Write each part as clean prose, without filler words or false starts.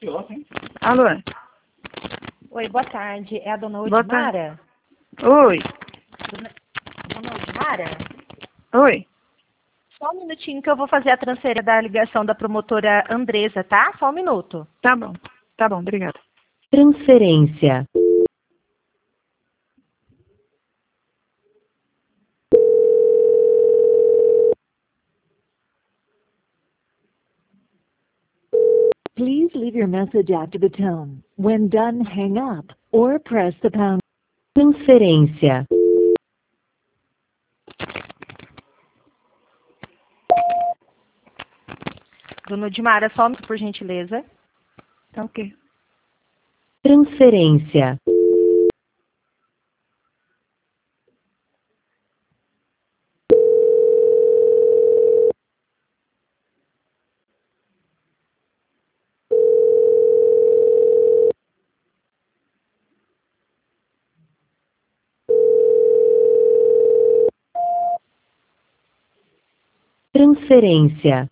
Alô? Oi, boa tarde. É a dona Boa tarde. Odmara? Oi. Dona Odmara? Oi. Só um minutinho que eu vou fazer a transferência da ligação da promotora Andresa, tá? Só um minuto. Tá bom. Tá bom, obrigada. Transferência. Please leave your message after the tone. When done, hang up or press the pound. Transferência. Dona Odmara, só um minuto, por gentileza. Tá ok. Transferência. Transferência.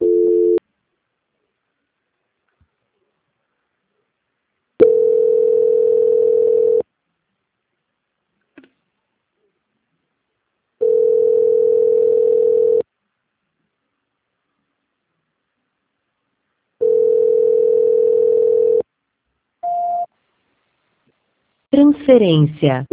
Transferência.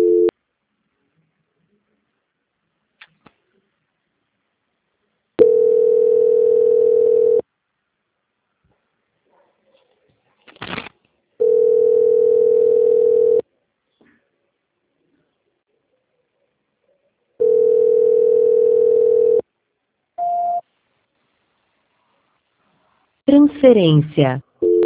Transferência.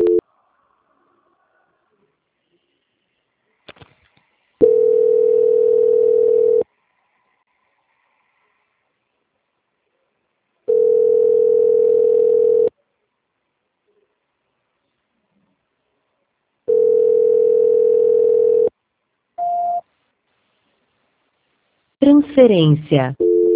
Transferência.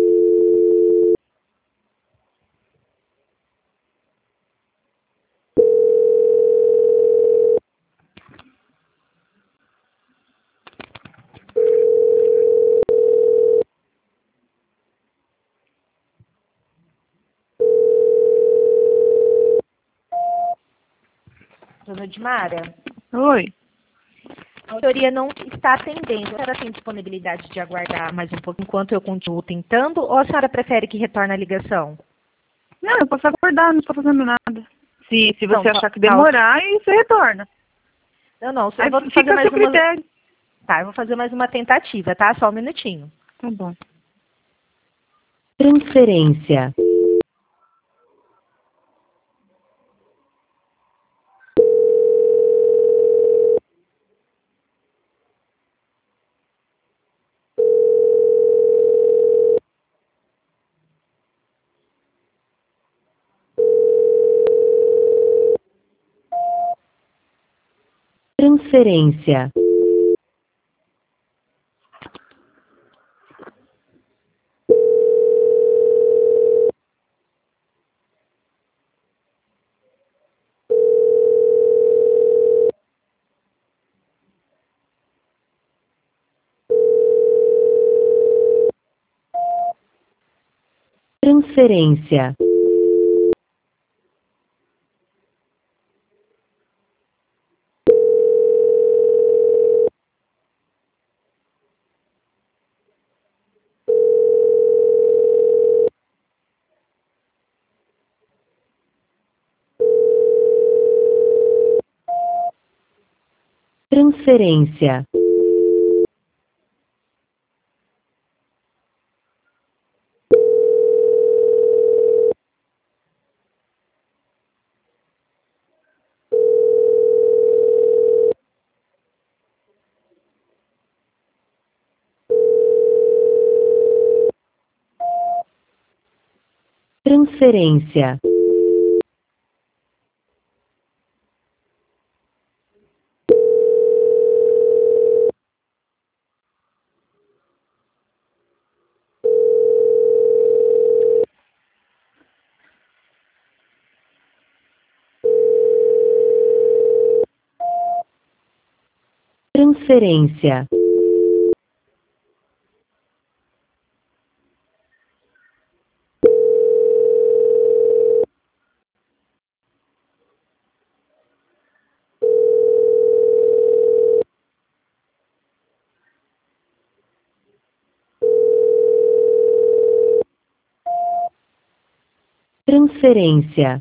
Dona Odmara, Oi. a autoria não está atendendo. A senhora tem disponibilidade de aguardar mais um pouco enquanto eu continuo tentando, ou a senhora prefere que retorne a ligação? Não, eu posso acordar, não estou fazendo nada. Se você Então, achar que demorar, aí você retorna. Não, Aí eu vou fica fazer a mais seu uma. critério. Tá, eu vou fazer mais uma tentativa, tá? Só um minutinho. Tá bom. Transferência. Transferência. Transferência. Transferência. Transferência. Transferência. Transferência.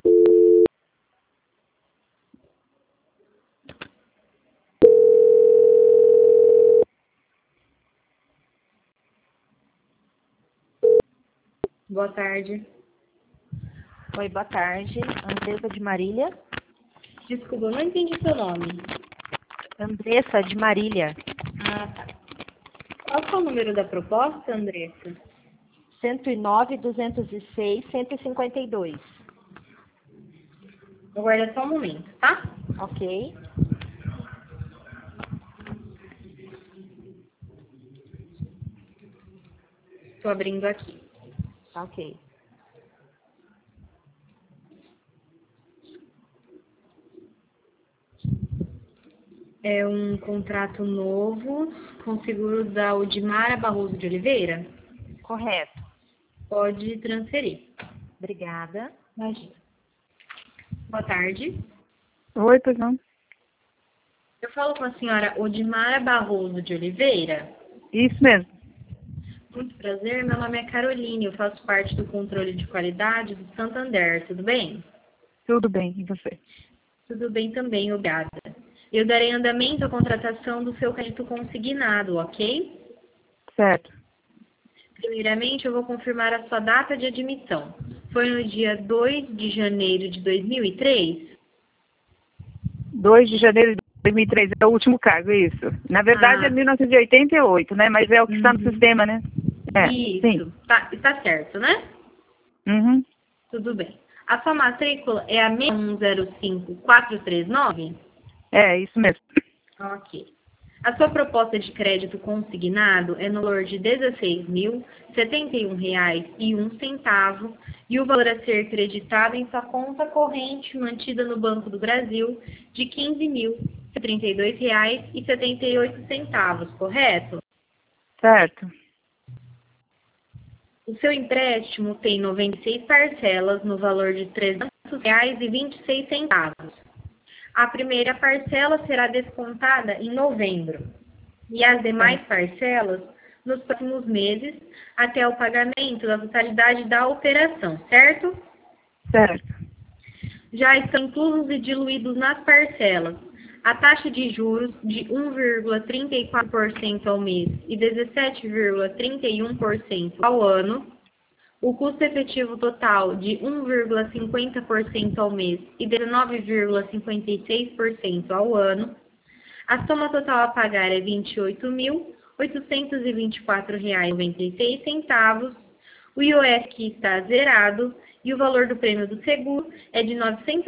Boa tarde. Oi, boa tarde. Andressa de Marília. Desculpa, eu não entendi seu nome. Andressa de Marília. Ah, tá. Qual que é o número da proposta, Andressa? 109-206-152. Aguarda só um momento, tá? Ok. Estou abrindo aqui. Ok. É um contrato novo com seguro da Udimara Barroso de Oliveira? Correto. Pode transferir. Obrigada. Imagina. Boa tarde. Oi, pois não. Eu falo com a senhora Udimara Barroso de Oliveira. Isso mesmo. Muito prazer, meu nome é Caroline, eu faço parte do controle de qualidade do Santander, tudo bem? Tudo bem, e você? Tudo bem também, obrigada. Eu darei andamento à contratação do seu crédito consignado, ok? Certo. Primeiramente, eu vou confirmar a sua data de admissão. Foi no dia 2 de janeiro de 2003? 2 de janeiro de 2003 é o último cargo, isso. Na verdade é 1988, né? Mas é o que está no sistema, né? Isso, Sim. tá, está certo, né? Uhum. Tudo bem. A sua matrícula é a 6105439? É, isso mesmo. Ok. A sua proposta de crédito consignado é no valor de R$ 16.071,01 e o valor a ser creditado em sua conta corrente mantida no Banco do Brasil de R$ 15.032,78, correto? Certo. O seu empréstimo tem 96 parcelas no valor de R$ 300,26. A primeira parcela será descontada em novembro e as demais parcelas nos próximos meses até o pagamento da totalidade da operação, certo? Certo. Já estão inclusos e diluídos nas parcelas a taxa de juros de 1,34% ao mês e 17,31% ao ano, o custo efetivo total de 1,50% ao mês e 19,56% ao ano. A soma total a pagar é R$ 28.824,96. O IOF que está zerado e o valor do prêmio do seguro é de R$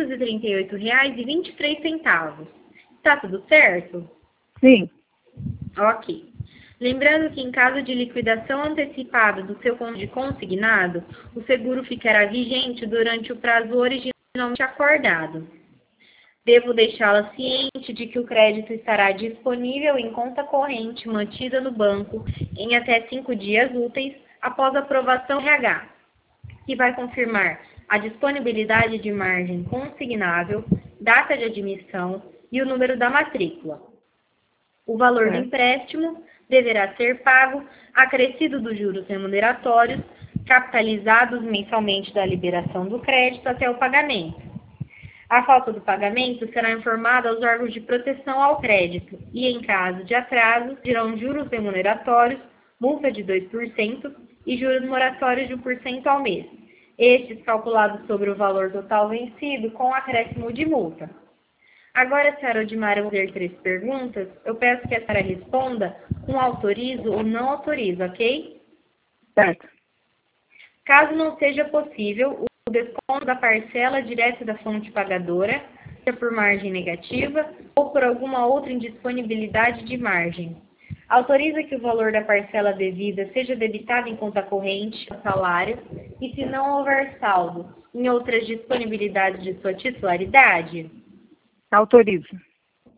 938,23. Está tudo certo? Sim. Ok. Lembrando que em caso de liquidação antecipada do seu cônjuge consignado, o seguro ficará vigente durante o prazo originalmente acordado. Devo deixá-la ciente de que o crédito estará disponível em conta corrente mantida no banco em até 5 dias úteis após a aprovação do RH, que vai confirmar a disponibilidade de margem consignável, data de admissão e o número da matrícula. O valor do empréstimo deverá ser pago, acrescido dos juros remuneratórios, capitalizados mensalmente da liberação do crédito até o pagamento. A falta do pagamento será informada aos órgãos de proteção ao crédito e, em caso de atraso, dirão juros remuneratórios, multa de 2% e juros moratórios de 1% ao mês, estes calculados sobre o valor total vencido com acréscimo de multa. Agora, senhora Odimara, eu vou fazer 3 perguntas. Eu peço que a senhora responda com autorizo ou não autorizo, ok? Certo. Caso não seja possível, o desconto da parcela direta da fonte pagadora, seja por margem negativa ou por alguma outra indisponibilidade de margem. Autoriza que o valor da parcela devida seja debitado em conta corrente, salário, e se não houver saldo, em outras disponibilidades de sua titularidade? Autorizo.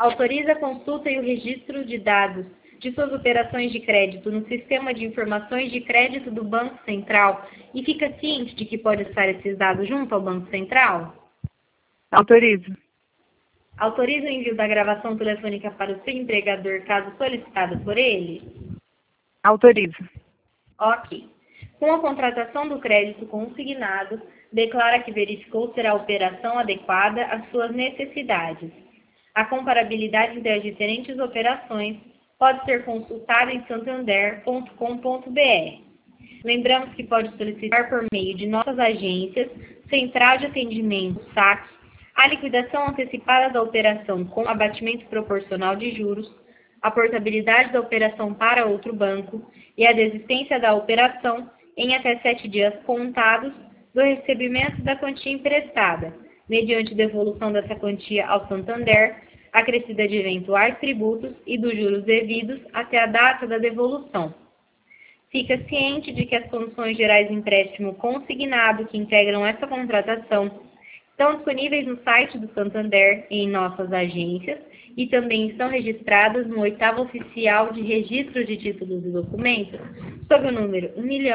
Autoriza a consulta e o registro de dados de suas operações de crédito no Sistema de Informações de Crédito do Banco Central e fica ciente de que pode estar esses dados junto ao Banco Central? Autorizo. Autoriza o envio da gravação telefônica para o seu empregador, caso solicitada por ele? Autorizo. Ok. Com a contratação do crédito consignado, declara que verificou ser a operação adequada às suas necessidades. A comparabilidade entre as diferentes operações pode ser consultada em santander.com.br. Lembramos que pode solicitar por meio de nossas agências, Central de Atendimento, SAC, a liquidação antecipada da operação com abatimento proporcional de juros, a portabilidade da operação para outro banco e a desistência da operação em até 7 dias contados do recebimento da quantia emprestada, mediante devolução dessa quantia ao Santander, acrescida de eventuais tributos e dos juros devidos até a data da devolução. Fica ciente de que as condições gerais de empréstimo consignado que integram essa contratação estão disponíveis no site do Santander e em nossas agências e também estão registradas no 8º Oficial de Registro de Títulos e Documentos, sob o número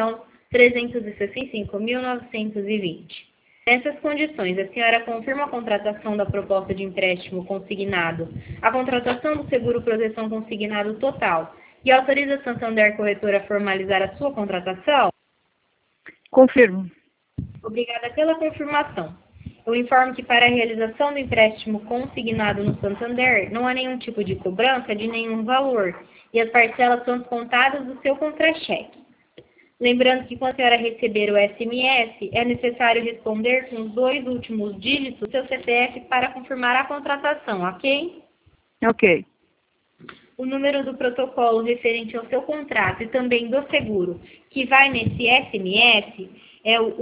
1.365.920. Nessas condições, a senhora confirma a contratação da proposta de empréstimo consignado, a contratação do seguro proteção consignado total e autoriza a Santander Corretora a formalizar a sua contratação? Confirmo. Obrigada pela confirmação. Eu informo que para a realização do empréstimo consignado no Santander não há nenhum tipo de cobrança de nenhum valor e as parcelas são descontadas do seu contra-cheque. Lembrando que quando a senhora receber o SMS, é necessário responder com os 2 últimos dígitos do seu CPF para confirmar a contratação, ok? Ok. O número do protocolo referente ao seu contrato e também do seguro, que vai nesse SMS, é o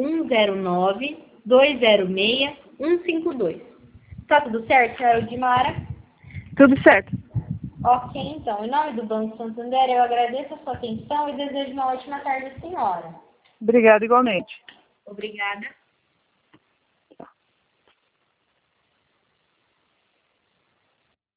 109-206-152. Tá tudo certo, senhora Udimara? Tudo certo. Ok, então. Em nome do Banco Santander, eu agradeço a sua atenção e desejo uma ótima tarde à senhora. Obrigada igualmente. Obrigada.